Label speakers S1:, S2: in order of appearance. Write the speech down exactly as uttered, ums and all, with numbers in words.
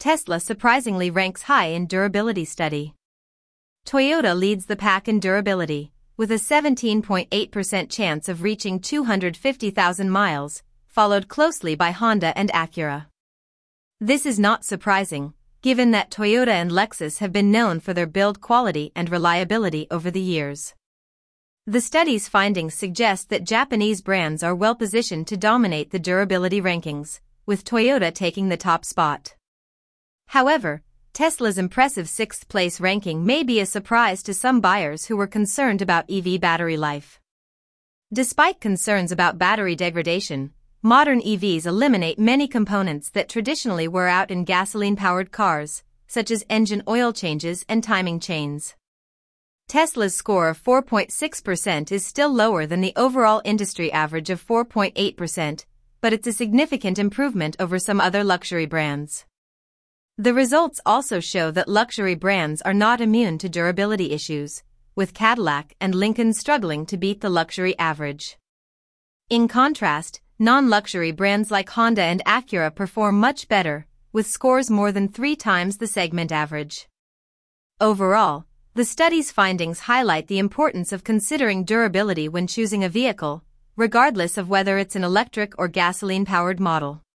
S1: Tesla surprisingly ranks high in durability study. Toyota leads the pack in durability, with a seventeen point eight percent chance of reaching two hundred fifty thousand miles, followed closely by Honda and Acura. This is not surprising, given that Toyota and Lexus have been known for their build quality and reliability over the years. The study's findings suggest that Japanese brands are well positioned to dominate the durability rankings, with Toyota taking the top spot. However, Tesla's impressive sixth-place ranking may be a surprise to some buyers who were concerned about E V battery life. Despite concerns about battery degradation, modern E Vs eliminate many components that traditionally wear out in gasoline-powered cars, such as engine oil changes and timing chains. Tesla's score of four point six percent is still lower than the overall industry average of four point eight percent, but it's a significant improvement over some other luxury brands. The results also show that luxury brands are not immune to durability issues, with Cadillac and Lincoln struggling to beat the luxury average. In contrast, non-luxury brands like Honda and Acura perform much better, with scores more than three times the segment average. Overall, the study's findings highlight the importance of considering durability when choosing a vehicle, regardless of whether it's an electric or gasoline-powered model.